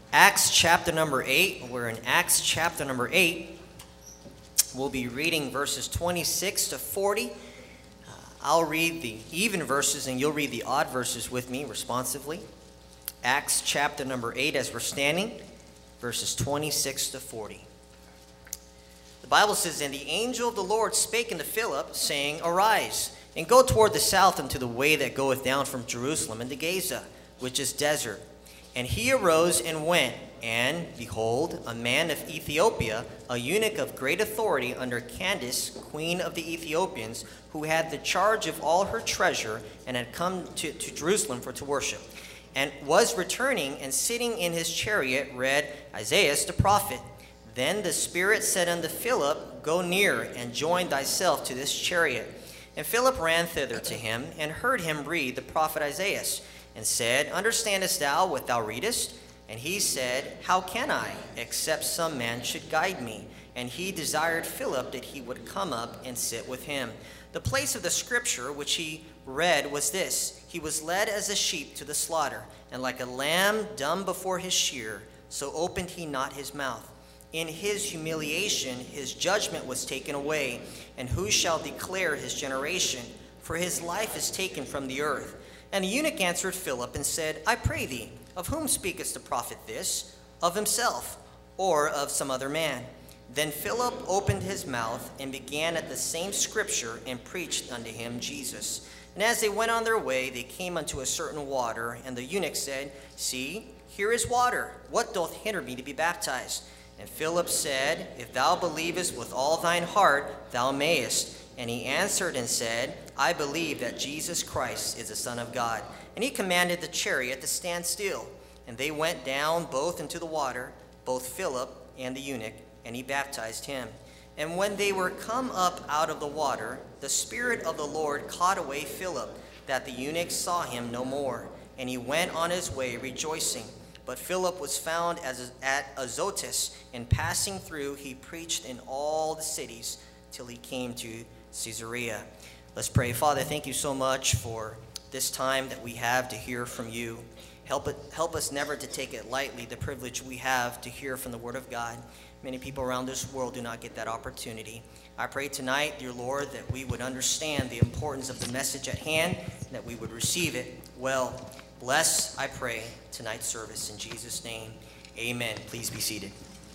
Acts chapter number 8. We're in Acts chapter number 8. We'll be reading verses 26 to 40. I'll read the even verses and you'll read the odd verses with me responsively. Acts chapter number 8 as we're standing, verses 26 to 40. The Bible says, "And the angel of the Lord spake unto Philip, saying, Arise, and go toward the south unto the way that goeth down from Jerusalem into Gaza, which is desert. And he arose and went, and, behold, a man of Ethiopia, a eunuch of great authority under Candace, queen of the Ethiopians, who had the charge of all her treasure, and had come to Jerusalem to worship, and was returning, and sitting in his chariot read Isaiah the prophet. Then the Spirit said unto Philip, Go near, and join thyself to this chariot. And Philip ran thither to him, and heard him read the prophet Isaiah, and said, Understandest thou what thou readest? And he said, How can I, except some man should guide me? And he desired Philip that he would come up and sit with him. The place of the scripture which he read was this: He was led as a sheep to the slaughter, and like a lamb dumb before his shearer, so opened he not his mouth. In his humiliation his judgment was taken away, and who shall declare his generation? For his life is taken from the earth. And the eunuch answered Philip and said, I pray thee, of whom speaketh the prophet this? Of himself, or of some other man? Then Philip opened his mouth, and began at the same scripture, and preached unto him Jesus. And as they went on their way, they came unto a certain water, and the eunuch said, See, here is water. What doth hinder me to be baptized? And Philip said, If thou believest with all thine heart, thou mayest. And he answered and said, I believe that Jesus Christ is the Son of God. And he commanded the chariot to stand still. And they went down both into the water, both Philip and the eunuch, and he baptized him. And when they were come up out of the water, the Spirit of the Lord caught away Philip, that the eunuch saw him no more. And he went on his way rejoicing. But Philip was found at Azotus, and passing through, he preached in all the cities till he came to Caesarea. Let's pray. Father, thank you so much for this time that we have to hear from you. Help us never to take it lightly, the privilege we have to hear from the Word of God. Many people around this world do not get that opportunity. I pray tonight, dear Lord, that we would understand the importance of the message at hand, and that we would receive it well. Bless, I pray, tonight's service. In Jesus' name, amen. Please be seated.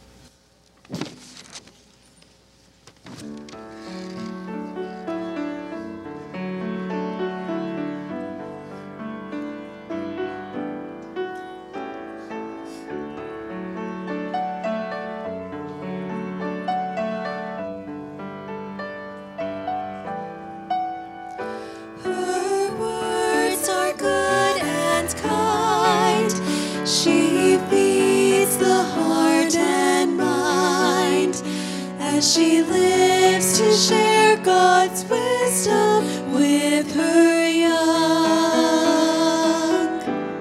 She lives to share God's wisdom with her young,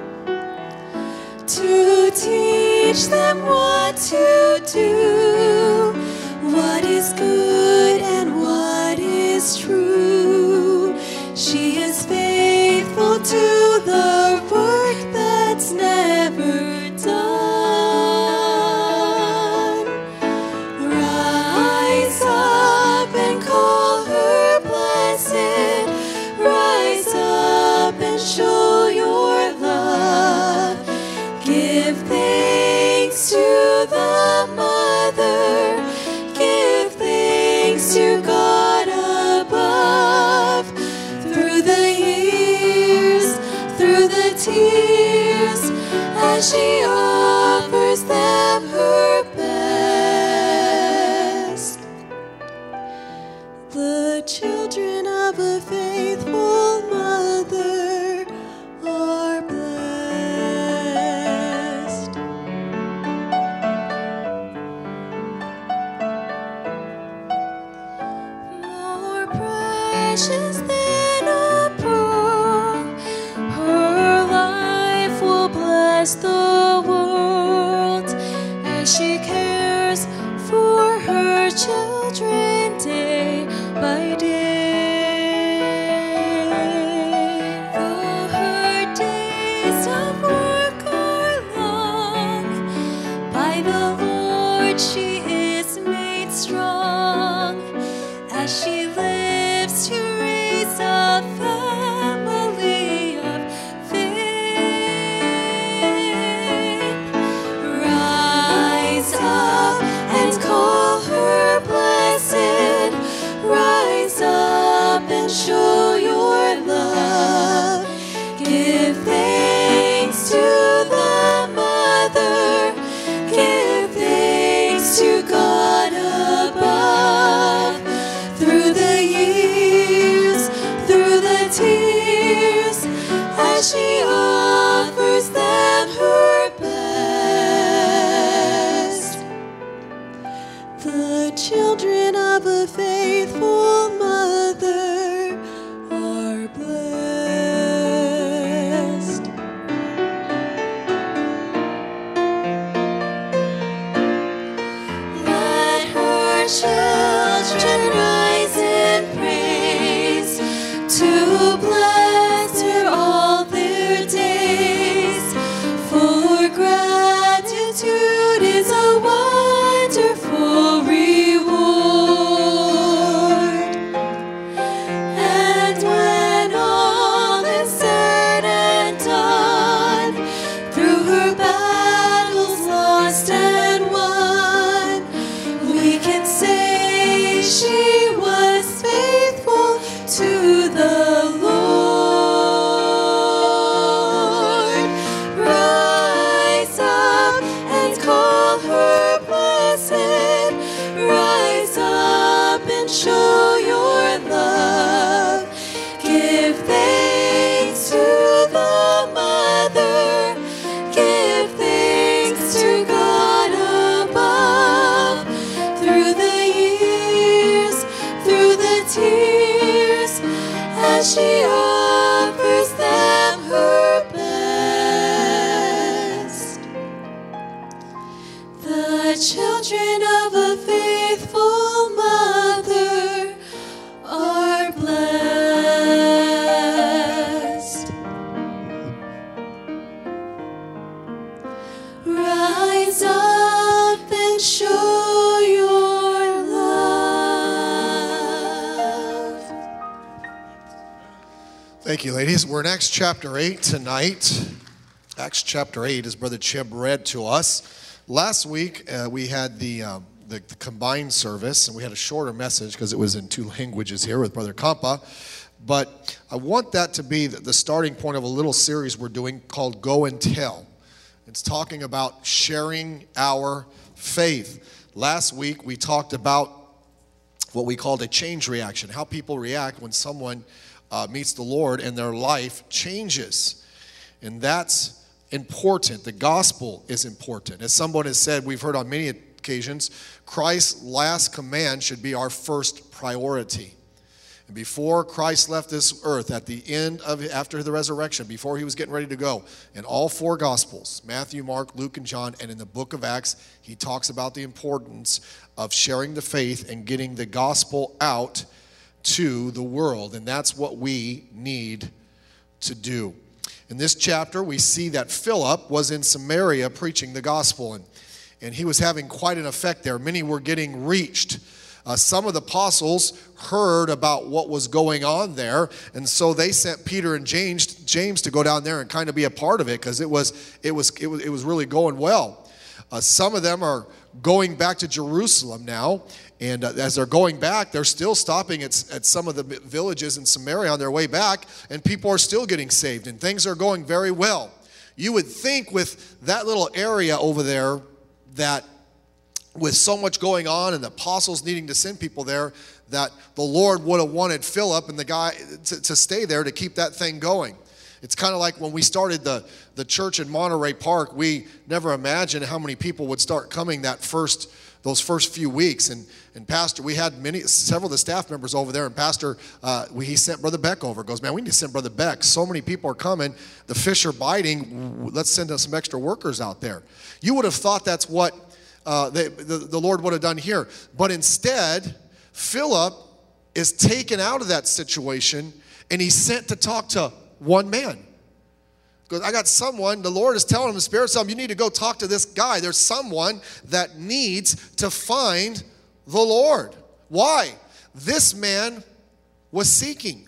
to teach them what to do, what is good and what is true. She is faithful to the work that's never done. Show your love. Give thanks to the Mother. Give thanks to God above. Through the years, through the tears, as she offers them her best. The children of a faithful mother are blessed. More precious than a pearl, her life will bless the world as she cares for her children day by day. Though her days of work are long, By the Lord she is made strong, as she lives to raise a family of faith. Rise up and call her blessed. Rise up and show your love. Give thanks to the Mother. Give thanks to God above. Through the years, through the tears, as she offers them her best. The children of a faithful mother are blessed. Let her children rise in praise, to bless her all their days. For gratitude is a wonderful reward. And when all is said and done, through her battles lost and won, we can say she was faithful to the Lord. Rise up and call her blessed. Rise up and show your love. Give thanks to the Mother. Give thanks to God above. Through the years, through the tears, as she offers them her best. The children of a faithful mother are blessed. Rise up and show your love. Thank you, ladies. We're in Acts chapter 8 tonight. Acts chapter 8, as Brother Chib read to us. Last week, we had the combined service, and we had a shorter message because it was in two languages here with Brother Kampa. But I want that to be the starting point of a little series we're doing called Go and Tell. It's talking about sharing our faith. Last week, we talked about what we called a change reaction, how people react when someone meets the Lord and their life changes. And that's important. The gospel is important. As someone has said, we've heard on many occasions, Christ's last command should be our first priority. And before Christ left this earth, at the end of after the resurrection, before he was getting ready to go, in all four gospels, Matthew, Mark, Luke, and John, and in the book of Acts, he talks about the importance of sharing the faith and getting the gospel out to the world. And that's what we need to do. In this chapter, we see that Philip was in Samaria preaching the gospel, and he was having quite an effect there. Many were getting reached. Some of the apostles heard about what was going on there, and so they sent Peter and James to go down there and kind of be a part of it, because it was really going well. Some of them are going back to Jerusalem now, and as they're going back, they're still stopping at some of the villages in Samaria on their way back, and people are still getting saved, and things are going very well. You would think with that little area over there, that with so much going on and the apostles needing to send people there, that the Lord would have wanted Philip and the guy to stay there to keep that thing going. It's kind of like when we started the church in Monterey Park, we never imagined how many people would start coming those first few weeks. And Pastor, we had several of the staff members over there, and Pastor, he sent Brother Beck over. Goes, man, we need to send Brother Beck. So many people are coming. The fish are biting. Let's send us some extra workers out there. You would have thought that's what the Lord would have done here. But instead, Philip is taken out of that situation, and he's sent to talk to one man. Goes, I got someone, the Lord is telling him, the Spirit's telling him, you need to go talk to this guy. There's someone that needs to find the Lord. Why? This man was seeking.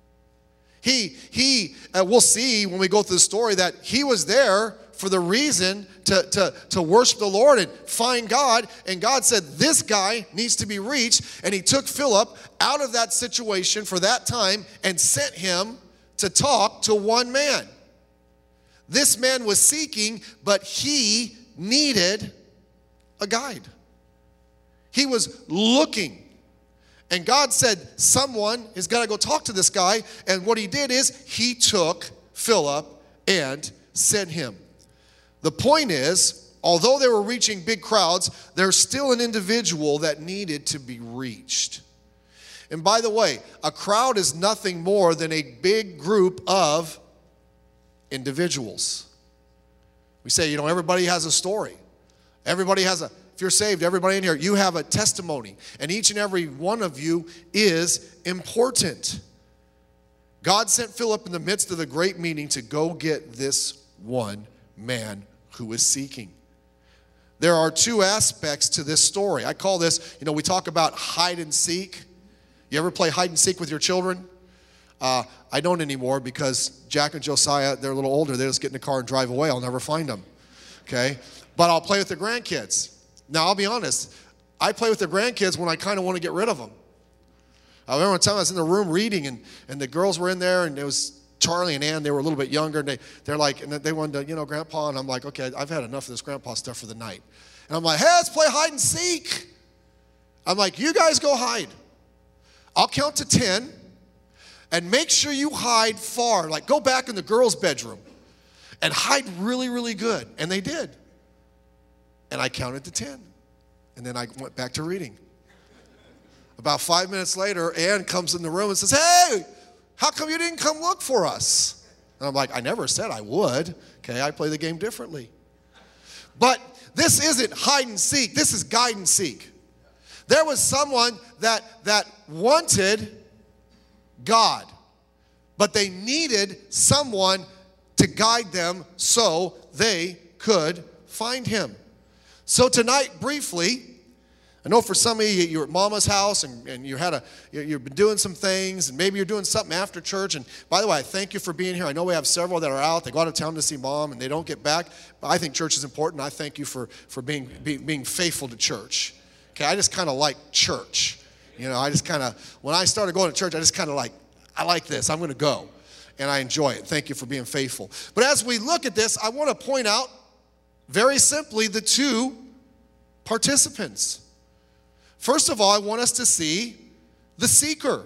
We'll see when we go through the story that he was there for the reason to worship the Lord and find God. And God said, this guy needs to be reached. And he took Philip out of that situation for that time and sent him to talk to one man. This man was seeking, but he needed a guide. He was looking. And God said, someone is going to go talk to this guy. And what he did is he took Philip and sent him. The point is, although they were reaching big crowds, there's still an individual that needed to be reached. And by the way, a crowd is nothing more than a big group of individuals. We say, everybody has a story. Everybody has if you're saved, everybody in here, you have a testimony. And each and every one of you is important. God sent Philip in the midst of the great meeting to go get this one man who is seeking. There are two aspects to this story. I call this, we talk about hide and seek. You ever play hide and seek with your children? I don't anymore because Jack and Josiah, they're a little older. They just get in the car and drive away. I'll never find them. Okay? But I'll play with the grandkids. Now, I'll be honest. I play with the grandkids when I kind of want to get rid of them. I remember one time I was in the room reading, and the girls were in there, and it was Charlie and Ann. They were a little bit younger, and they're like, and they wanted to, Grandpa, and I'm like, okay, I've had enough of this Grandpa stuff for the night. And I'm like, hey, let's play hide and seek. I'm like, you guys go hide. I'll count to 10, and make sure you hide far. Like, go back in the girls' bedroom and hide really, really good. And they did. And I counted to 10. And then I went back to reading. About 5 minutes later, Ann comes in the room and says, hey, how come you didn't come look for us? And I'm like, I never said I would. Okay, I play the game differently. But this isn't hide and seek. This is guide and seek. There was someone that wanted God, but they needed someone to guide them so they could find him. So tonight, briefly, I know for some of you, you're at Mama's house and you've been doing some things, and maybe you're doing something after church. And by the way, I thank you for being here. I know we have several that are out. They go out of town to see Mom, and they don't get back. But I think church is important. I thank you for being faithful to church. Okay, I just kind of like church. I just kind of, when I started going to church, I just kind of I like this. I'm going to go. And I enjoy it. Thank you for being faithful. But as we look at this, I want to point out very simply the two participants. First of all, I want us to see the seeker.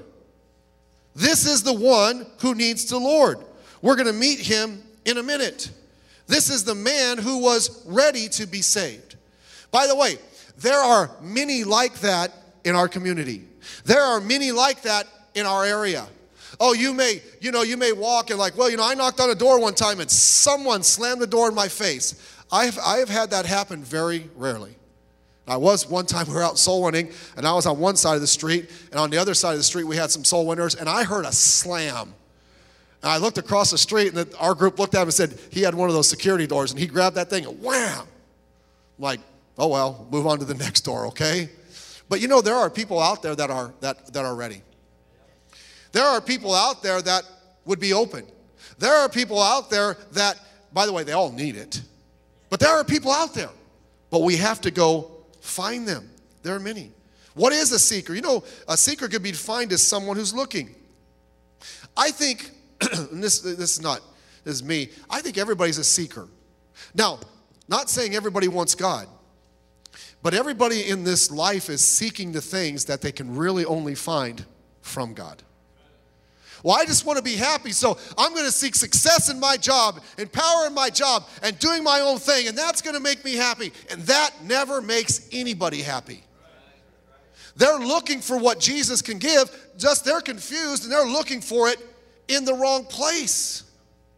This is the one who needs the Lord. We're going to meet him in a minute. This is the man who was ready to be saved. By the way, there are many like that in our community. There are many like that in our area. Oh, you may walk and I knocked on a door one time and someone slammed the door in my face. I have had that happen very rarely. I was one time, we were out soul winning, and I was on one side of the street, and on the other side of the street, we had some soul winners, and I heard a slam. And I looked across the street, and our group looked at him and said, he had one of those security doors, and he grabbed that thing, and wham! I'm like, oh well, move on to the next door, okay? But there are people out there that are ready. There are people out there that would be open. There are people out there that, by the way, they all need it. But there are people out there. But we have to go find them. There are many. What is a seeker? A seeker could be defined as someone who's looking. I think, and this is me, I think everybody's a seeker. Now, not saying everybody wants God, but everybody in this life is seeking the things that they can really only find from God. Well, I just want to be happy, so I'm going to seek success in my job and power in my job and doing my own thing, and that's going to make me happy. And that never makes anybody happy. They're looking for what Jesus can give, just they're confused and they're looking for it in the wrong place.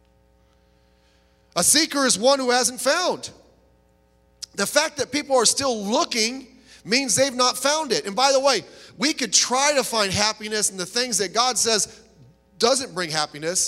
A seeker is one who hasn't found. The fact that people are still looking means they've not found it. And by the way, we could try to find happiness in the things that God says doesn't bring happiness,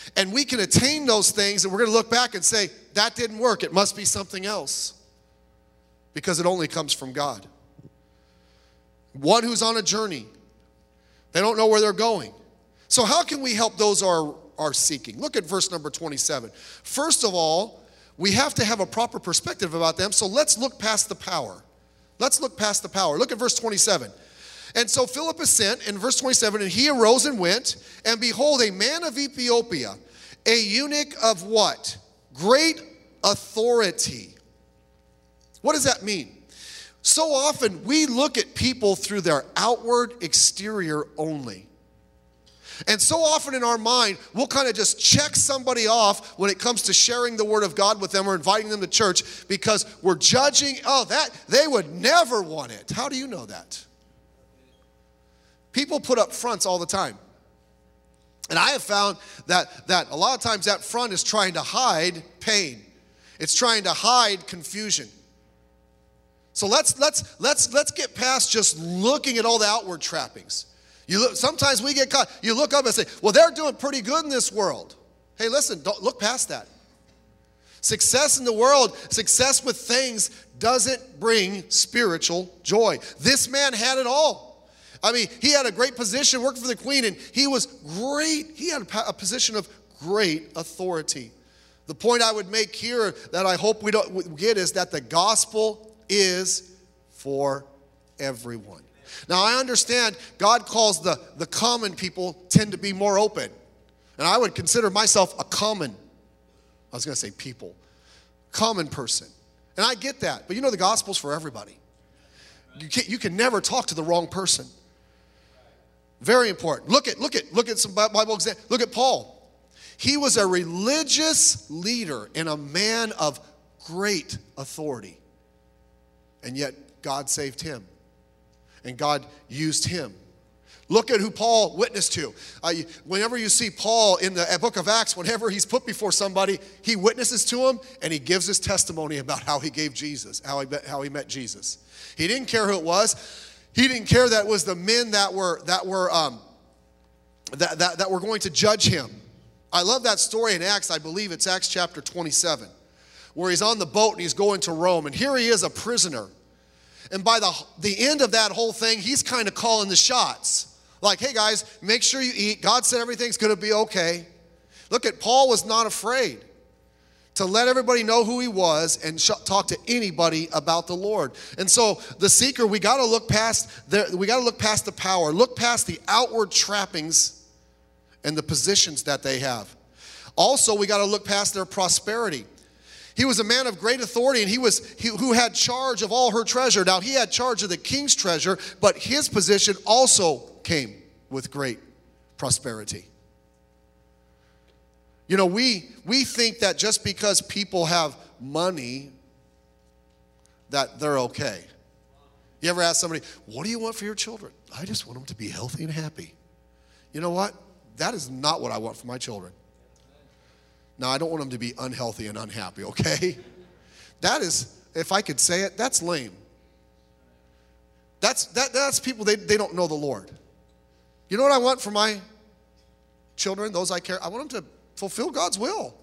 And we can attain those things, and we're going to look back and say, that didn't work. It must be something else. Because it only comes from God. One who's on a journey. They don't know where they're going. So how can we help those who are seeking? Look at verse number 27. First of all, we have to have a proper perspective about them, so let's look past the power. Let's look past the power. Look at verse 27. And so Philip is sent, in verse 27, and he arose and went, and behold, a man of Ethiopia, a eunuch of what? Great authority. What does that mean? So often we look at people through their outward exterior only. And so often in our mind, we'll kind of just check somebody off when it comes to sharing the word of God with them or inviting them to church because we're judging, that they would never want it. How do you know that? People put up fronts all the time. And I have found that a lot of times that front is trying to hide pain. It's trying to hide confusion. So let's get past just looking at all the outward trappings. Sometimes we get caught. You look up and say, well, they're doing pretty good in this world. Hey, listen, don't look past that. Success in the world, success with things doesn't bring spiritual joy. This man had it all. I mean, he had a great position, working for the queen, and he was great. He had a position of great authority. The point I would make here that I hope we don't get is that the gospel is for everyone. Now, I understand God calls the common people tend to be more open. And I would consider myself a common person. And I get that. But you know the gospel's for everybody. You can never talk to the wrong person. Very important. Look at some Bible examples. Look at Paul. He was a religious leader and a man of great authority. And yet God saved him. And God used him. Look at who Paul witnessed to. Whenever you see Paul in the book of Acts, whenever he's put before somebody, he witnesses to him and he gives his testimony about how he gave Jesus, how he met Jesus. He didn't care who it was. He didn't care that it was the men that were going to judge him. I love that story in Acts. I believe it's Acts chapter 27, where he's on the boat and he's going to Rome, and here he is, a prisoner. And by the end of that whole thing, he's kind of calling the shots. Like, hey guys, make sure you eat. God said everything's going to be okay. Look at Paul was not afraid to let everybody know who he was and talk to anybody about the Lord. And so the seeker, we got to look past the power, look past the outward trappings and the positions that they have. Also, we got to look past their prosperity. He was a man of great authority, and who had charge of all her treasure. Now, he had charge of the king's treasure, but his position also came with great prosperity. You know, we think that just because people have money, that they're okay. You ever ask somebody, what do you want for your children? I just want them to be healthy and happy. You know what? That is not what I want for my children. Now, I don't want them to be unhealthy and unhappy, okay? That is, if I could say it, that's lame. That's people, they don't know the Lord. You know what I want for my children, those I care? I want them to fulfill God's will.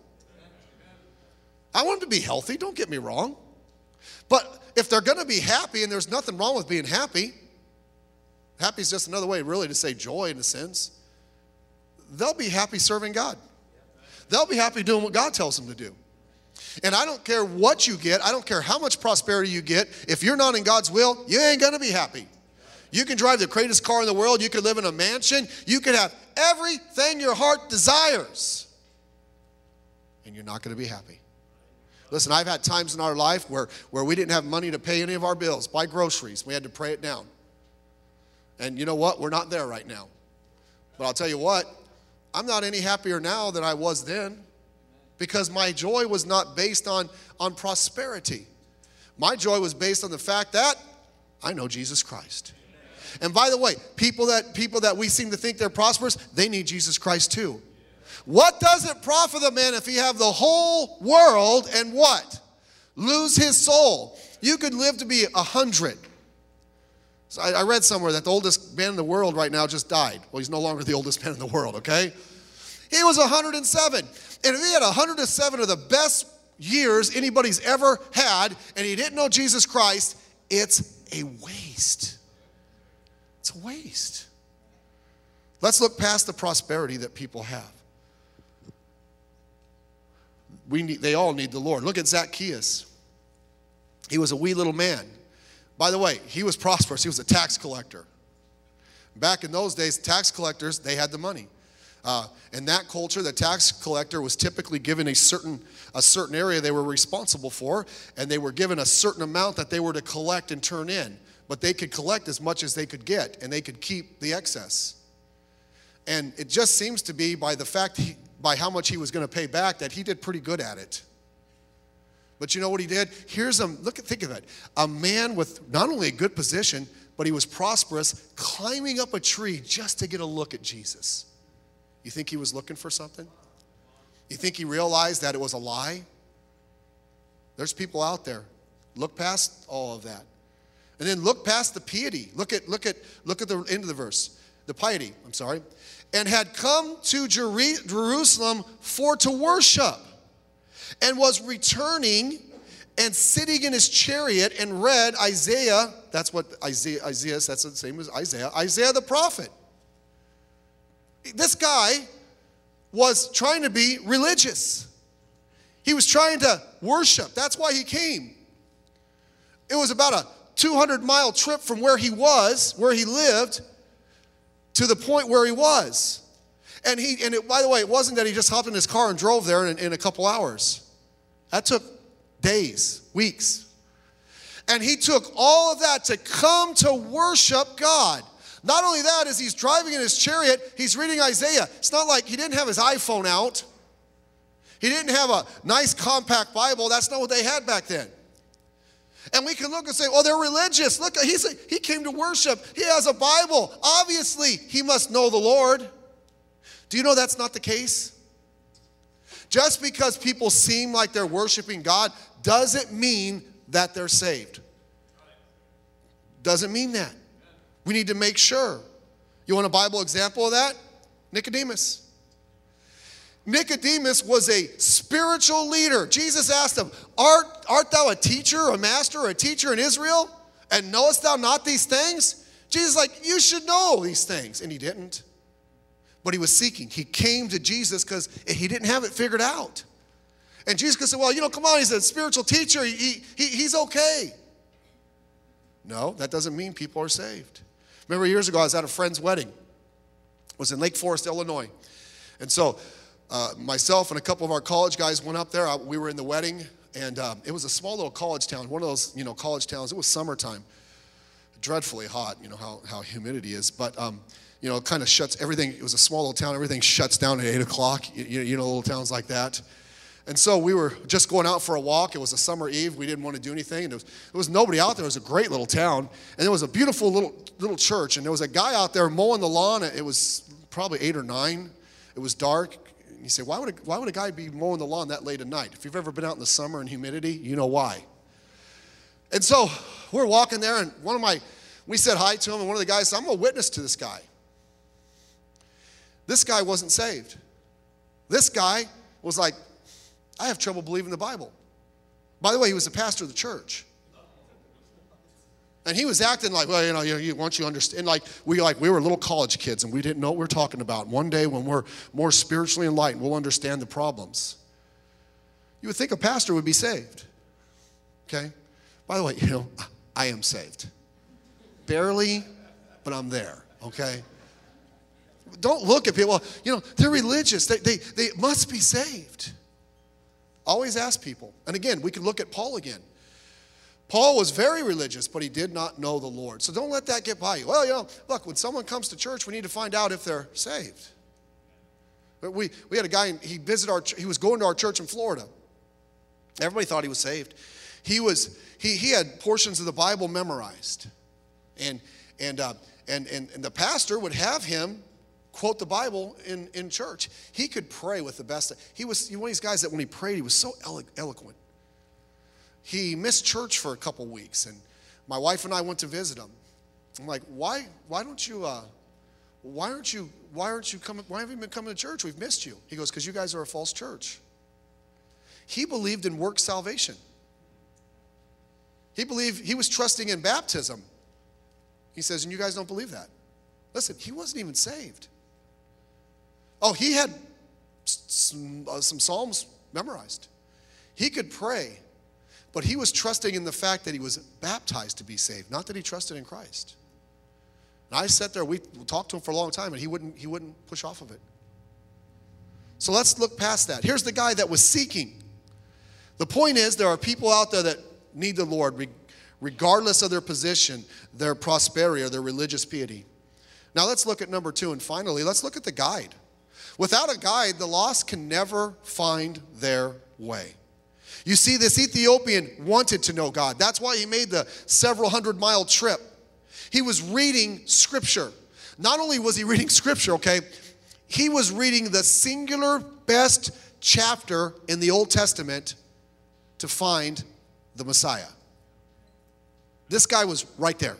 I want them to be healthy, don't get me wrong. But if they're going to be happy, and there's nothing wrong with being happy, happy is just another way really to say joy in a sense, they'll be happy serving God. They'll be happy doing what God tells them to do. And I don't care what you get. I don't care how much prosperity you get. If you're not in God's will, you ain't going to be happy. You can drive the greatest car in the world. You can live in a mansion. You can have everything your heart desires. And you're not going to be happy. Listen, I've had times in our life where we didn't have money to pay any of our bills, buy groceries. We had to pray it down. And you know what? We're not there right now. But I'll tell you what. I'm not any happier now than I was then, because my joy was not based on prosperity. My joy was based on the fact that I know Jesus Christ. And by the way, people that we seem to think they're prosperous, they need Jesus Christ too. What does it profit a man if he have the whole world and what? Lose his soul. You could live to be 100. So I read somewhere that the oldest man in the world right now just died. Well, he's no longer the oldest man in the world, okay? He was 107. And if he had 107 of the best years anybody's ever had, and he didn't know Jesus Christ, it's a waste. It's a waste. Let's look past the prosperity that people have. They all need the Lord. Look at Zacchaeus. He was a wee little man. By the way, he was prosperous. He was a tax collector. Back in those days, tax collectors, they had the money. In that culture, the tax collector was typically given a certain area they were responsible for, and they were given a certain amount that they were to collect and turn in. But they could collect as much as they could get, and they could keep the excess. And it just seems to be by the fact by how much he was going to pay back that he did pretty good at it. But you know what he did? Think of it. A man with not only a good position, but he was prosperous, climbing up a tree just to get a look at Jesus. You think he was looking for something? You think he realized that it was a lie? There's people out there. Look past all of that. And then look past the piety. Look at the end of the verse. The piety, and had come to Jerusalem to worship, and was returning and sitting in his chariot and read Isaiah. That's what Isaiah, that's the same as Isaiah the prophet. This guy was trying to be religious. He was trying to worship. That's why he came. It was about a 200-mile trip from where he lived, to the point where he was. By the way, it wasn't that he just hopped in his car and drove there in a couple hours. That took days, weeks. And he took all of that to come to worship God. Not only that, as he's driving in his chariot, he's reading Isaiah. It's not like he didn't have his iPhone out. He didn't have a nice compact Bible. That's not what they had back then. And we can look and say, oh, they're religious. Look, he came to worship. He has a Bible. Obviously, he must know the Lord. Do you know that's not the case? Just because people seem like they're worshiping God doesn't mean that they're saved. Doesn't mean that. We need to make sure. You want a Bible example of that? Nicodemus. Nicodemus was a spiritual leader. Jesus asked him, art thou a teacher, a master, or a teacher in Israel? And knowest thou not these things? Jesus is like, you should know these things. And he didn't. But he was seeking. He came to Jesus because he didn't have it figured out. And Jesus could say, well, come on, he's a spiritual teacher. He's okay. No, that doesn't mean people are saved. Remember years ago, I was at a friend's wedding. It was in Lake Forest, Illinois. And so myself and a couple of our college guys went up there. We were in the wedding, and it was a small little college town, one of those, college towns. It was summertime, dreadfully hot, how humidity is. But, it kind of shuts everything. It was a small little town. Everything shuts down at 8 o'clock, little towns like that. And so we were just going out for a walk. It was a summer eve. We didn't want to do anything. And there was nobody out there. It was a great little town. And there was a beautiful little church. And there was a guy out there mowing the lawn. It was probably 8 or 9. It was dark. And you say, why would a guy be mowing the lawn that late at night? If you've ever been out in the summer and humidity, you know why. And so we're walking there, and we said hi to him, and one of the guys said, I'm a witness to this guy. This guy wasn't saved. This guy was like, I have trouble believing the Bible. By the way, he was the pastor of the church. And he was acting like, well, once you understand, we were little college kids and we didn't know what we were talking about. One day when we're more spiritually enlightened, we'll understand the problems. You would think a pastor would be saved. Okay? By the way, I am saved. Barely, but I'm there. Okay? Don't look at people, they're religious. They must be saved. Always ask people. And again, we can look at Paul again. Paul was very religious, but he did not know the Lord. So don't let that get by you. Well, look, when someone comes to church, we need to find out if they're saved. But we had a guy, he was going to our church in Florida. Everybody thought he was saved. He had portions of the Bible memorized. And the pastor would have him quote the Bible in church. He could pray with the best. He was one of these guys that when he prayed, he was so eloquent. He missed church for a couple weeks, and my wife and I went to visit him. I'm like, why don't you why aren't you coming? Why haven't you been coming to church? We've missed you. He goes, because you guys are a false church. He believed in work salvation. He believed, he was trusting in baptism. He says, and you guys don't believe that. Listen, he wasn't even saved. Oh, he had some Psalms memorized. He could pray, but he was trusting in the fact that he was baptized to be saved, not that he trusted in Christ. And I sat there, we talked to him for a long time, and he wouldn't push off of it. So let's look past that. Here's the guy that was seeking. The point is, there are people out there that need the Lord, regardless of their position, their prosperity, or their religious piety. Now let's look at number 2, and finally, let's look at the guide. Without a guide, the lost can never find their way. You see, this Ethiopian wanted to know God. That's why he made the several hundred-mile trip. He was reading Scripture. Not only was he reading Scripture, okay, he was reading the singular best chapter in the Old Testament to find the Messiah. This guy was right there.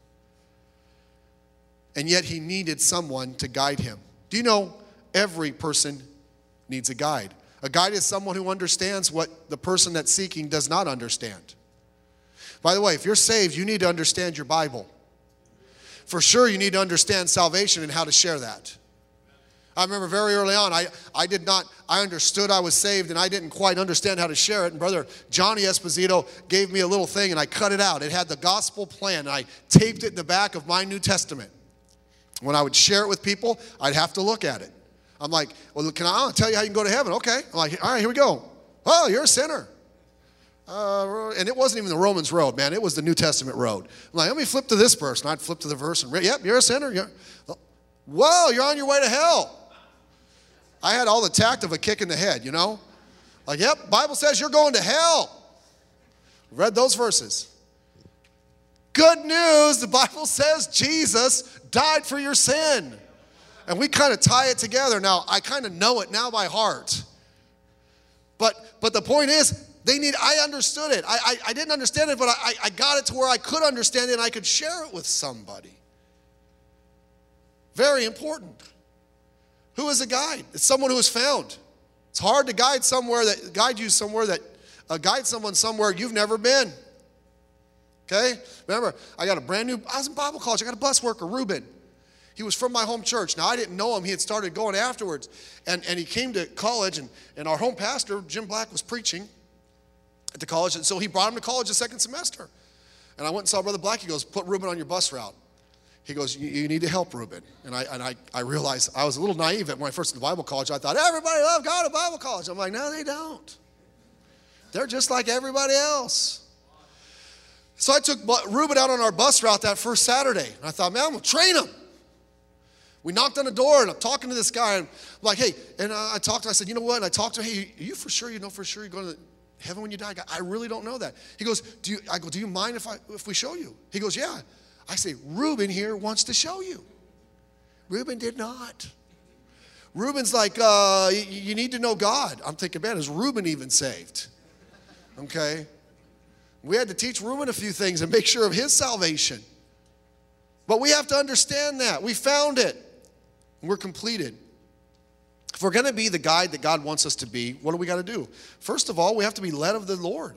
And yet he needed someone to guide him. Do you know every person needs a guide? A guide is someone who understands what the person that's seeking does not understand. By the way, if you're saved, you need to understand your Bible. For sure, you need to understand salvation and how to share that. I remember very early on, I understood I was saved, and I didn't quite understand how to share it. And Brother Johnny Esposito gave me a little thing, and I cut it out. It had the gospel plan, and I taped it in the back of my New Testament. When I would share it with people, I'd have to look at it. I'm like, well, I'll tell you how you can go to heaven. Okay. I'm like, all right, here we go. Oh, you're a sinner. And it wasn't even the Romans road, man. It was the New Testament road. I'm like, let me flip to this verse. And I'd flip to the verse and read, yep, you're a sinner. Whoa, you're on your way to hell. I had all the tact of a kick in the head, you know? Like, yep, Bible says you're going to hell. Read those verses. Good news, the Bible says Jesus died for your sin. And we kind of tie it together. Now, I kind of know it now by heart. But the point is, I understood it. I didn't understand it, but I got it to where I could understand it and I could share it with somebody. Very important. Who is a guide? It's someone who is found. It's hard to guide someone somewhere you've never been. Okay? Remember, I was in Bible college. I got a bus worker, Reuben. He was from my home church. Now, I didn't know him. He had started going afterwards. And he came to college, and our home pastor, Jim Black, was preaching at the college. And so he brought him to college the second semester. And I went and saw Brother Black. He goes, put Reuben on your bus route. He goes, you need to help Reuben. And I realized I was a little naive when I first went to Bible college. I thought, everybody loves God at Bible college. I'm like, no, they don't. They're just like everybody else. So I took Reuben out on our bus route that first Saturday. And I thought, man, I'm going to train him. We knocked on the door, and I'm talking to this guy. And I'm like, hey, and I talked to him. I said, you know what? And I talked to him, hey, are you for sure? You know for sure you're going to heaven when you die? I really don't know that. He goes, do you mind if we show you? He goes, yeah. I say, Reuben here wants to show you. Reuben did not. Reuben's like, you need to know God. I'm thinking, man, is Reuben even saved? Okay. We had to teach Reuben a few things and make sure of his salvation. But we have to understand that. We found it. We're completed. If we're going to be the guide that God wants us to be, what do we got to do? First of all, we have to be led of the Lord.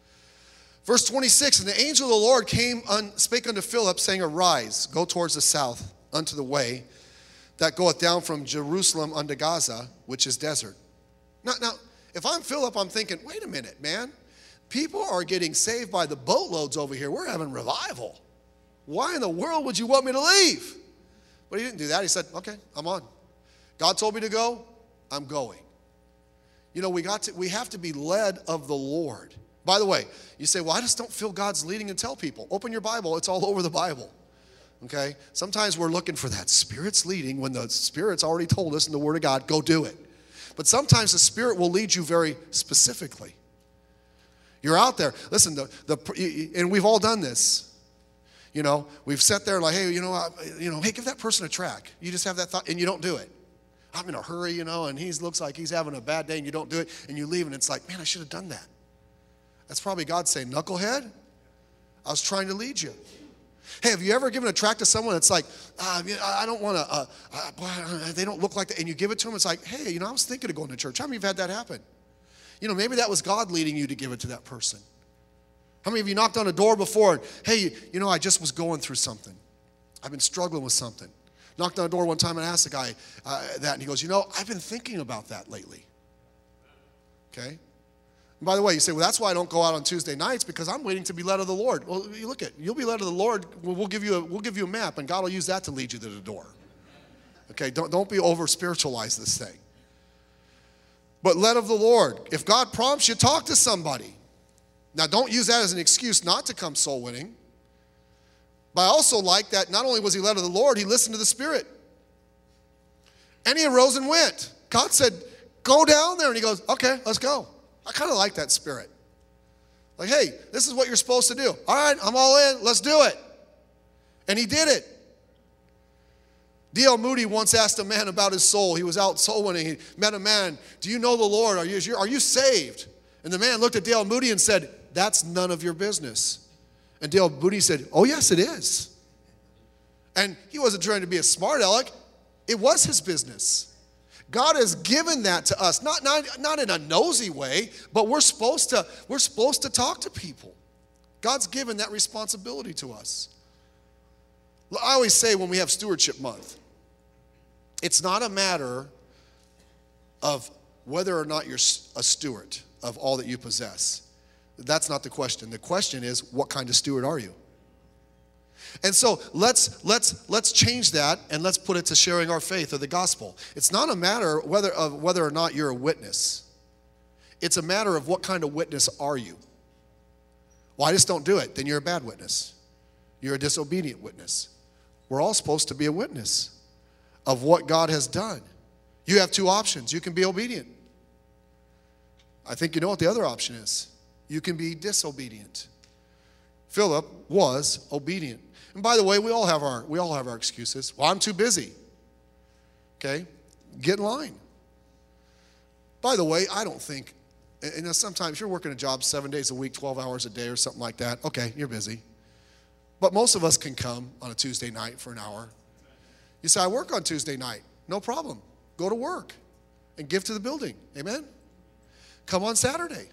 Verse 26, and the angel of the Lord spake unto Philip, saying, arise, go towards the south unto the way that goeth down from Jerusalem unto Gaza, which is desert. Now, if I'm Philip, I'm thinking, wait a minute, man. People are getting saved by the boatloads over here. We're having revival. Why in the world would you want me to leave? But he didn't do that. He said, okay, I'm on. God told me to go, I'm going. You know, we have to be led of the Lord. By the way, you say, well, I just don't feel God's leading and tell people. Open your Bible. It's all over the Bible. Okay? Sometimes we're looking for that Spirit's leading when the Spirit's already told us in the Word of God, go do it. But sometimes the Spirit will lead you very specifically. You're out there. Listen, and we've all done this. You know, we've sat there like, hey, hey, give that person a track. You just have that thought, and you don't do it. I'm in a hurry, and he looks like he's having a bad day, and you don't do it, and you leave, and it's like, man, I should have done that. That's probably God saying, knucklehead, I was trying to lead you. Hey, have you ever given a tract to someone that's like, I don't want to, they don't look like that, and you give it to them, it's like, hey, I was thinking of going to church. How many of you have had that happen? Maybe that was God leading you to give it to that person. How many of you knocked on a door before and, hey, I just was going through something. I've been struggling with something. Knocked on a door one time and asked the guy that, and he goes, I've been thinking about that lately. Okay? And by the way, you say, well, that's why I don't go out on Tuesday nights, because I'm waiting to be led of the Lord. Well, you'll be led of the Lord. We'll give you a map, and God will use that to lead you to the door. Okay? Don't be over-spiritualize this thing. But led of the Lord. If God prompts you, talk to somebody. Now, don't use that as an excuse not to come soul winning. But I also like that not only was he led of the Lord, he listened to the Spirit. And he arose and went. God said, go down there. And he goes, okay, let's go. I kind of like that spirit. Like, hey, this is what you're supposed to do. All right, I'm all in. Let's do it. And he did it. D.L. Moody once asked a man about his soul. He was out soul winning. He met a man. Do you know the Lord? Are you saved? And the man looked at D.L. Moody and said, that's none of your business. And D.L. Moody said, oh, yes, it is. And he wasn't trying to be a smart aleck. It was his business. God has given that to us, not in a nosy way, but we're supposed to talk to people. God's given that responsibility to us. I always say when we have Stewardship Month, it's not a matter of whether or not you're a steward of all that you possess. That's not the question. The question is, what kind of steward are you? And so let's change that, and let's put it to sharing our faith or the gospel. It's not a matter of whether or not you're a witness. It's a matter of what kind of witness are you. Well, I just don't do it. Then you're a bad witness. You're a disobedient witness. We're all supposed to be a witness of what God has done. You have two options. You can be obedient. I think you know what the other option is. You can be disobedient. Philip was obedient. And by the way, we all have our excuses. Well, I'm too busy. Okay? Get in line. By the way, I don't think, sometimes you're working a job 7 days a week, 12 hours a day or something like that. Okay, you're busy. But most of us can come on a Tuesday night for an hour. You say, I work on Tuesday night. No problem. Go to work and give to the building. Amen? Come on Saturday.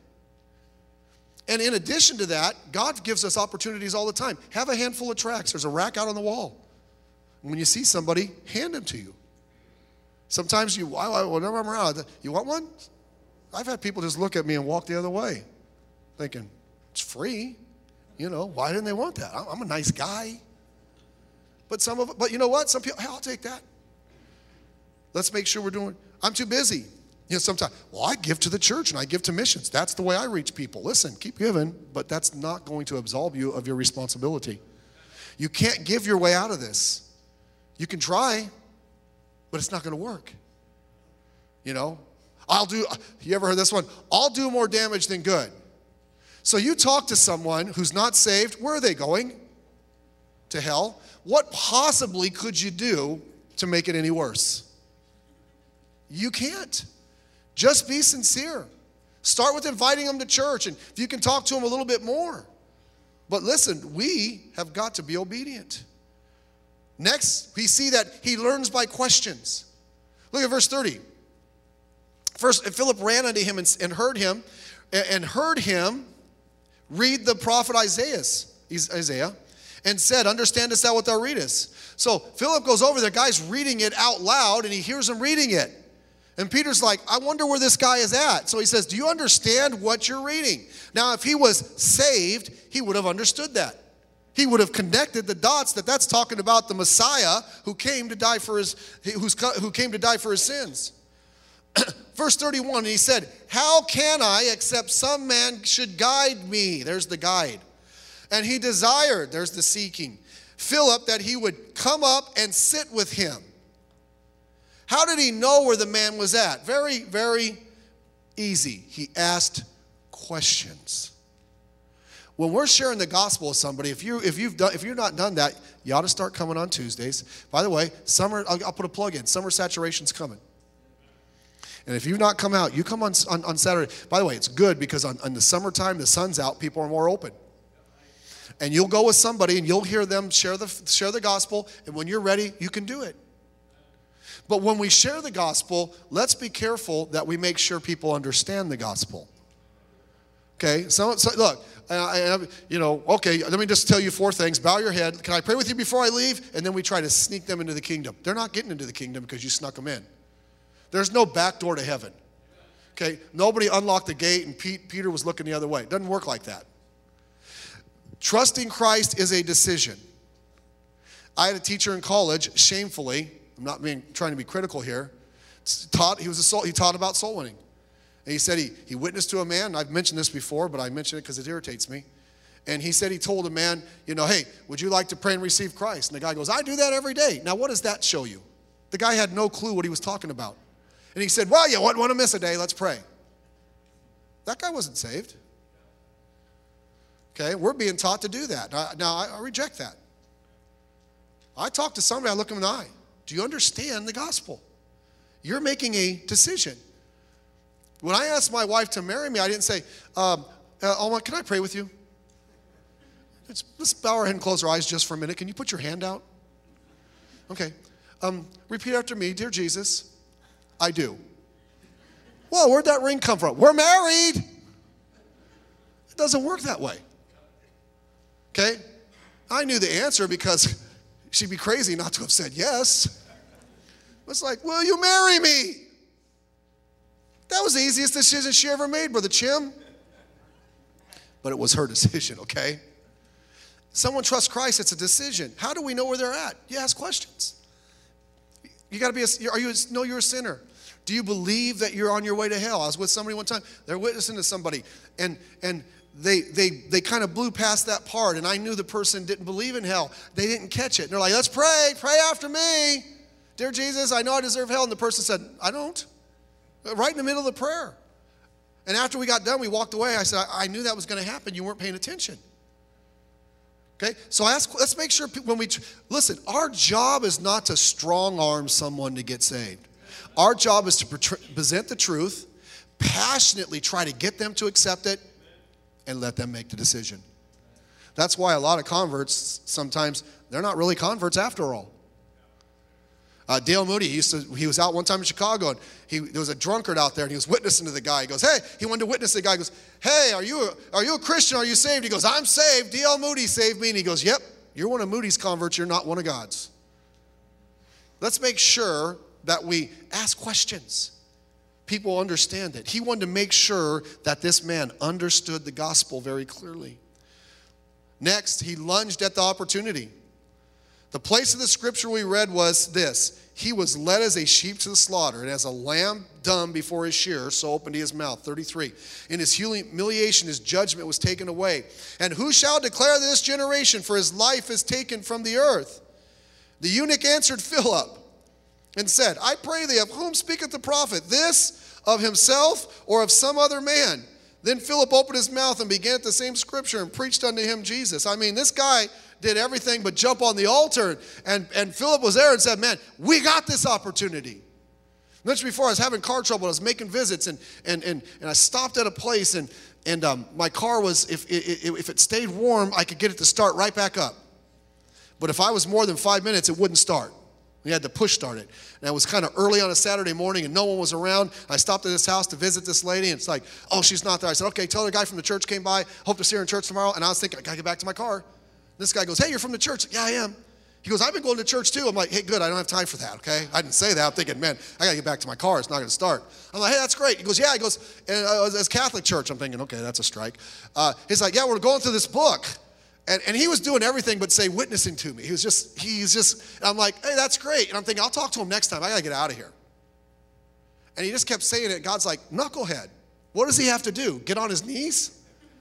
And in addition to that, God gives us opportunities all the time. Have a handful of tracts. There's a rack out on the wall. When you see somebody, hand them to you. Sometimes whenever I'm around, you want one? I've had people just look at me and walk the other way, thinking, it's free. Why didn't they want that? I'm a nice guy. But you know what? Some people, hey, I'll take that. Let's make sure I'm too busy. Sometimes, I give to the church and I give to missions. That's the way I reach people. Listen, keep giving, but that's not going to absolve you of your responsibility. You can't give your way out of this. You can try, but it's not going to work. You ever heard this one? I'll do more damage than good. So you talk to someone who's not saved. Where are they going? To hell. What possibly could you do to make it any worse? You can't. Just be sincere. Start with inviting them to church, and if you can talk to them a little bit more. But listen, we have got to be obedient. Next, we see that he learns by questions. Look at verse 30. First, Philip ran unto him and heard him read the prophet Isaiah, and said, understandest thou what thou readest? So Philip goes over there, guy's reading it out loud, and he hears him reading it. And Peter's like, I wonder where this guy is at. So he says, do you understand what you're reading? Now, if he was saved, he would have understood that. He would have connected the dots that's talking about the Messiah who came to die for his sins. Verse 31, he said, how can I except some man should guide me? There's the guide. And he desired, there's the seeking, Philip, that he would come up and sit with him. How did he know where the man was at? Very, very easy. He asked questions. When we're sharing the gospel with somebody, if you're not done that, you ought to start coming on Tuesdays. By the way, I'll put a plug in. Summer saturation's coming. And if you've not come out, you come on Saturday. By the way, it's good because on the summertime, the sun's out, people are more open. And you'll go with somebody and you'll hear them share the gospel. And when you're ready, you can do it. But when we share the gospel, let's be careful that we make sure people understand the gospel. Okay, so look, okay, let me just tell you 4 things. Bow your head. Can I pray with you before I leave? And then we try to sneak them into the kingdom. They're not getting into the kingdom because you snuck them in. There's no back door to heaven. Okay, nobody unlocked the gate and Peter was looking the other way. It doesn't work like that. Trusting Christ is a decision. I had a teacher in college, shamefully, I'm not trying to be critical here, he taught about soul winning. And he said he witnessed to a man, and I've mentioned this before, but I mention it because it irritates me. And he said he told a man, hey, would you like to pray and receive Christ? And the guy goes, I do that every day. Now, what does that show you? The guy had no clue what he was talking about. And he said, well, you wouldn't want to miss a day. Let's pray. That guy wasn't saved. Okay, we're being taught to do that. Now, I reject that. I talk to somebody, I look them in the eye. Do you understand the gospel? You're making a decision. When I asked my wife to marry me, I didn't say, Alma, can I pray with you? Let's bow our head and close our eyes just for a minute. Can you put your hand out? Okay. Repeat after me. Dear Jesus, I do. Well, where'd that ring come from? We're married. It doesn't work that way. Okay? I knew the answer because she'd be crazy not to have said yes. It's like, will you marry me? That was the easiest decision she ever made, Brother Chim. But it was her decision, okay? Someone trusts Christ, it's a decision. How do we know where they're at? You ask questions. You got to be know you're a sinner. Do you believe that you're on your way to hell? I was with somebody one time. They're witnessing to somebody, and they kind of blew past that part, and I knew the person didn't believe in hell. They didn't catch it. And they're like, let's pray after me. Dear Jesus, I know I deserve hell. And the person said, I don't. Right in the middle of the prayer. And after we got done, we walked away. I said, I knew that was going to happen. You weren't paying attention. Okay, so let's make sure listen, our job is not to strong arm someone to get saved. Our job is to present the truth, passionately try to get them to accept it, and let them make the decision. That's why a lot of converts, sometimes, they're not really converts after all. Dale Moody, he was out one time in Chicago, and there was a drunkard out there, and he was witnessing to the guy. He goes, hey, he wanted to witness to the guy. He goes, hey, are you a Christian? Are you saved? He goes, I'm saved. D.L. Moody saved me. And he goes, yep, you're one of Moody's converts. You're not one of God's. Let's make sure that we ask questions. People understand it. He wanted to make sure that this man understood the gospel very clearly. Next, he lunged at the opportunity. The place of the scripture we read was this. He was led as a sheep to the slaughter, and as a lamb dumb before his shearer, so opened he his mouth. 33. In his humiliation, his judgment was taken away. And who shall declare this generation? For his life is taken from the earth. The eunuch answered Philip and said, I pray thee, of whom speaketh the prophet? This of himself or of some other man? Then Philip opened his mouth and began at the same scripture and preached unto him Jesus. I mean, this guy did everything but jump on the altar. And Philip was there and said, man, we got this opportunity. Mentioned before, I was having car trouble. I was making visits, and I stopped at a place, and my car was, if it stayed warm, I could get it to start right back up. But if I was more than 5 minutes, it wouldn't start. We had to push start it. And it was kind of early on a Saturday morning, and no one was around. I stopped at this house to visit this lady, and it's like, oh, she's not there. I said, okay, tell her the guy from the church came by. Hope to see her in church tomorrow. And I was thinking, I got to get back to my car. This guy goes, hey, you're from the church? Yeah, I am. He goes, I've been going to church too. I'm like, hey, good, I don't have time for that, okay? I didn't say that. I'm thinking, man, I got to get back to my car. It's not going to start. I'm like, hey, that's great. He goes, yeah. He goes, and it's Catholic church. I'm thinking, okay, that's a strike. He's like, yeah, we're going through this book. And he was doing everything but say witnessing to me. He's just, I'm like, hey, that's great. And I'm thinking, I'll talk to him next time. I got to get out of here. And he just kept saying it. God's like, knucklehead. What does he have to do? Get on his knees?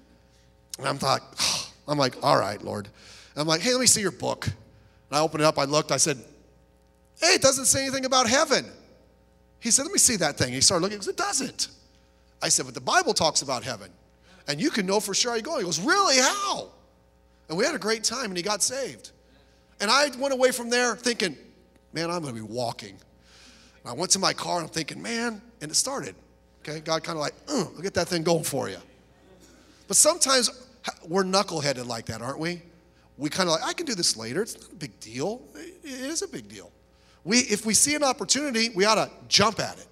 And I'm like, all right, Lord. And I'm like, hey, let me see your book. And I opened it up. I looked. I said, hey, it doesn't say anything about heaven. He said, let me see that thing. He started looking. He goes, it doesn't. I said, but the Bible talks about heaven. And you can know for sure how you're going. He goes, really? How? And we had a great time, and he got saved. And I went away from there thinking, man, I'm going to be walking. And I went to my car, and I'm thinking, man, and it started. Okay, God kind of like, I'll get that thing going for you. But sometimes We're knuckleheaded like that, aren't we? We kind of like, I can do this later. It's not a big deal. It is a big deal. If we see an opportunity, we ought to jump at it.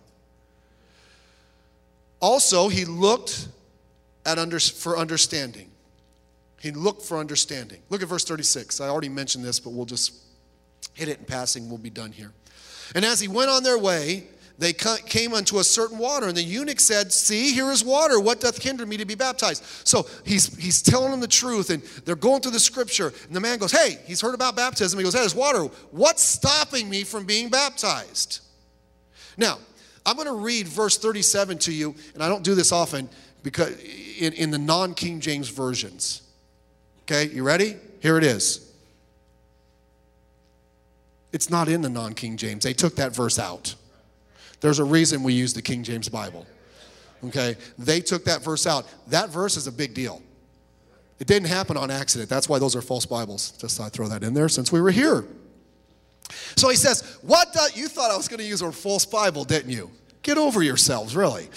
Also, he looked for understanding. He looked for understanding. Look at verse 36. I already mentioned this, but we'll just hit it in passing. We'll be done here. And as he went on their way, they came unto a certain water, and the eunuch said, see, here is water. What doth hinder me to be baptized? So he's telling them the truth, and they're going through the scripture. And the man goes, hey, he's heard about baptism. He goes, hey, there's water. What's stopping me from being baptized? Now, I'm going to read verse 37 to you, and I don't do this often because in the non-King James versions. Okay, you ready? Here it is. It's not in the non-King James. They took that verse out. There's a reason we use the King James Bible. Okay? They took that verse out. That verse is a big deal. It didn't happen on accident. That's why those are false Bibles. Just thought I'd throw that in there since we were here. So he says, you thought I was going to use a false Bible, didn't you? Get over yourselves, really.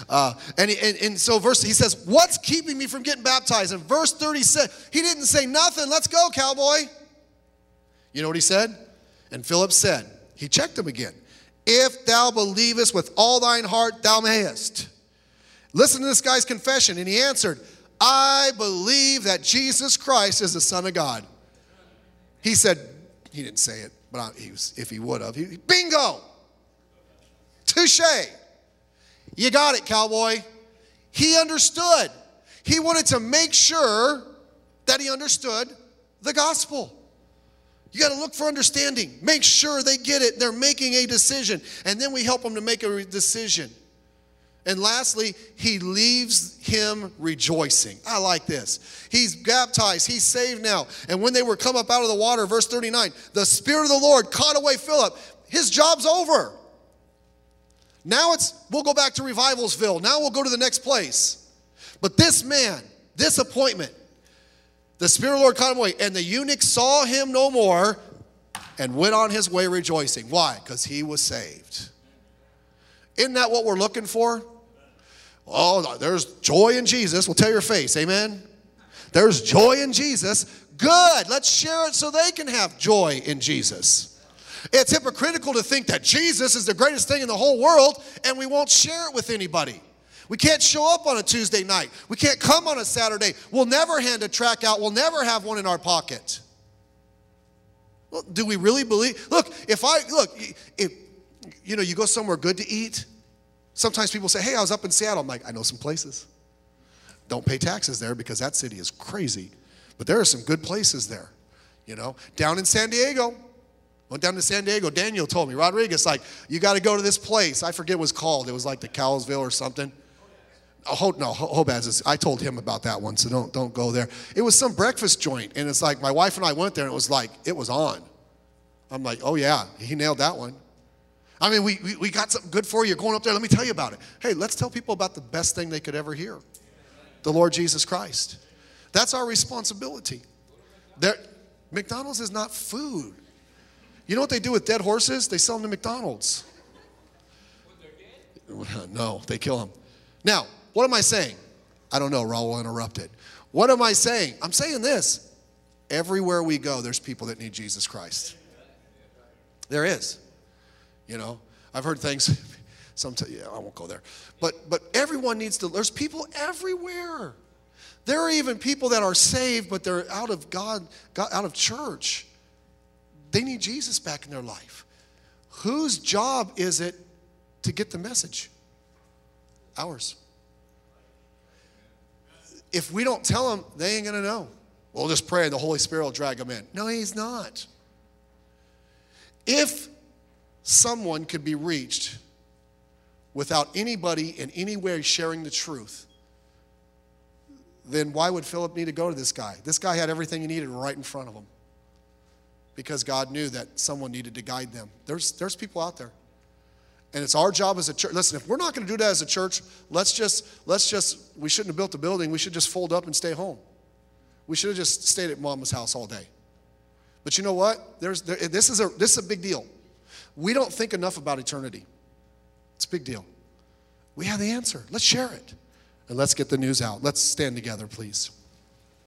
And so he says, what's keeping me from getting baptized? And verse 30 said, he didn't say nothing. Let's go, cowboy. You know what he said? And Philip said, he checked him again. If thou believest with all thine heart, thou mayest. Listen to this guy's confession. And he answered, I believe that Jesus Christ is the Son of God. He said, he didn't say it, but if he would have, bingo! Touche! You got it, cowboy. He understood. He wanted to make sure that he understood the gospel. You got to look for understanding. Make sure they get it. They're making a decision. And then we help them to make a decision. And lastly, he leaves him rejoicing. I like this. He's baptized. He's saved now. And when they were come up out of the water, verse 39, the Spirit of the Lord caught away Philip. His job's over. Now we'll go back to Revivalsville. Now we'll go to the next place. But this man, this appointment, the Spirit of the Lord caught him away, and the eunuch saw him no more and went on his way rejoicing. Why? Because he was saved. Isn't that what we're looking for? Oh, there's joy in Jesus. Well, tell your face, amen? There's joy in Jesus. Good. Let's share it so they can have joy in Jesus. It's hypocritical to think that Jesus is the greatest thing in the whole world and we won't share it with anybody. We can't show up on a Tuesday night. We can't come on a Saturday. We'll never hand a tract out. We'll never have one in our pocket. Well, do we really believe? If you go somewhere good to eat, sometimes people say, hey, I was up in Seattle. I'm like, I know some places. Don't pay taxes there because that city is crazy. But there are some good places there. Down in San Diego. Went down to San Diego. Daniel told me, Rodriguez, you got to go to this place. I forget what it was called. It was like the Cowlsville or something. Hobaz. I told him about that one, so don't go there. It was some breakfast joint, and it's like my wife and I went there, and it was on. I'm like, oh yeah, he nailed that one. I mean, we got something good for you. You're going up there. Let me tell you about it. Hey, let's tell people about the best thing they could ever hear, the Lord Jesus Christ. That's our responsibility. McDonald's is not food. You know what they do with dead horses? They sell them to McDonald's. No, they kill them. Now, what am I saying? I don't know. Raul interrupted. What am I saying? I'm saying this. Everywhere we go, there's people that need Jesus Christ. There is. I've heard things. I won't go there. But everyone needs to. There's people everywhere. There are even people that are saved, but they're out of God out of church. They need Jesus back in their life. Whose job is it to get the message? Ours. If we don't tell them, they ain't going to know. We'll just pray and the Holy Spirit will drag them in. No, he's not. If someone could be reached without anybody in any way sharing the truth, then why would Philip need to go to this guy? This guy had everything he needed right in front of him. Because God knew that someone needed to guide them. There's people out there. And it's our job as a church. Listen, if we're not going to do that as a church, we shouldn't have built a building. We should just fold up and stay home. We should have just stayed at mama's house all day. But you know what? This is a big deal. We don't think enough about eternity. It's a big deal. We have the answer. Let's share it. And let's get the news out. Let's stand together, please.